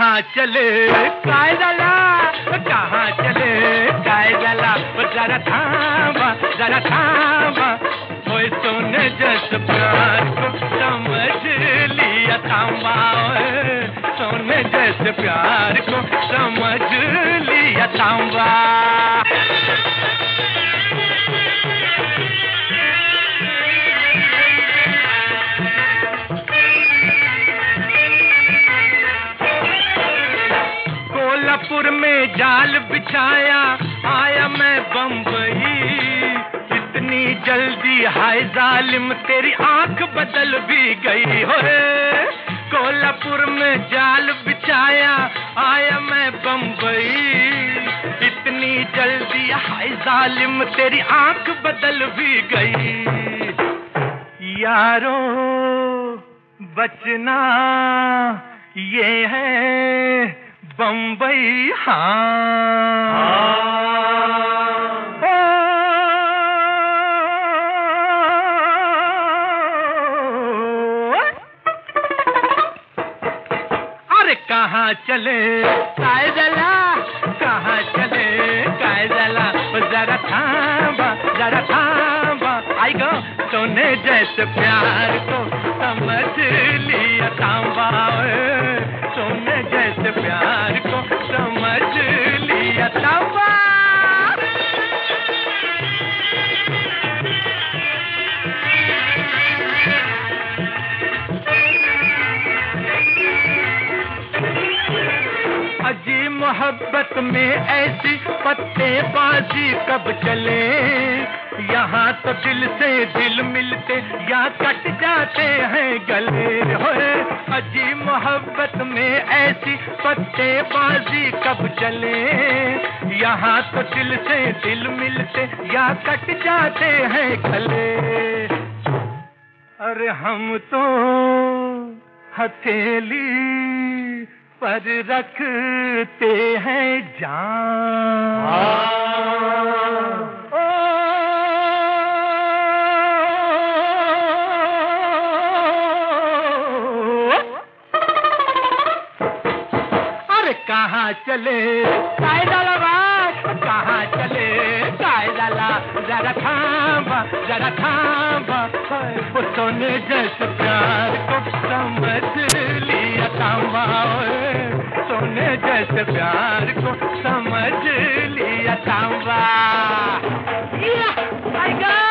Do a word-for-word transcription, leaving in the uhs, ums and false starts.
कहाँ चले कायदला, कहाँ चले कायदला, जरा थामा जरा थामा, ओए सोने जैसे प्यार को समझ लिया थामा, ओए सोने जैसे प्यार को समझ लिया थामा। कोल्हापुर में जाल बिछाया आया मैं बम्बई, इतनी जल्दी हाय जालिम तेरी आंख बदल भी गई हो। कोल्हापुर में जाल बिछाया आया मैं बम्बई, इतनी जल्दी हाय जालिम तेरी आंख बदल भी गई। यारो बचना ये है बम्बई, हाँ, हाँ। अरे कहाँ चले कायदला, कहाँ चले कायदला, जरा थामा जरा थामा, आई गो सोने जैसे प्यार को समझ लिया थामा, सोने जैसे प्यार को समझ लिया थामा। अजी मोहब्बत में ऐसी पत्तेबाजी कब चले, यहाँ तो दिल से दिल मिलते या कट जाते हैं गले। होए अजी मोहब्बत में ऐसी पत्तेबाजी कब चले, यहाँ तो दिल से दिल मिलते या कट जाते हैं गले। अरे हम तो हथेली पर रखते हैं जान, अरे कहाँ चले कायदला बात, कहाँ चले कायदला, जरा थामा जरा थामा, वो सोने जैसे प्यार को समझ लिया थामा, सोने जैसे प्यार को समझ लिया थामा।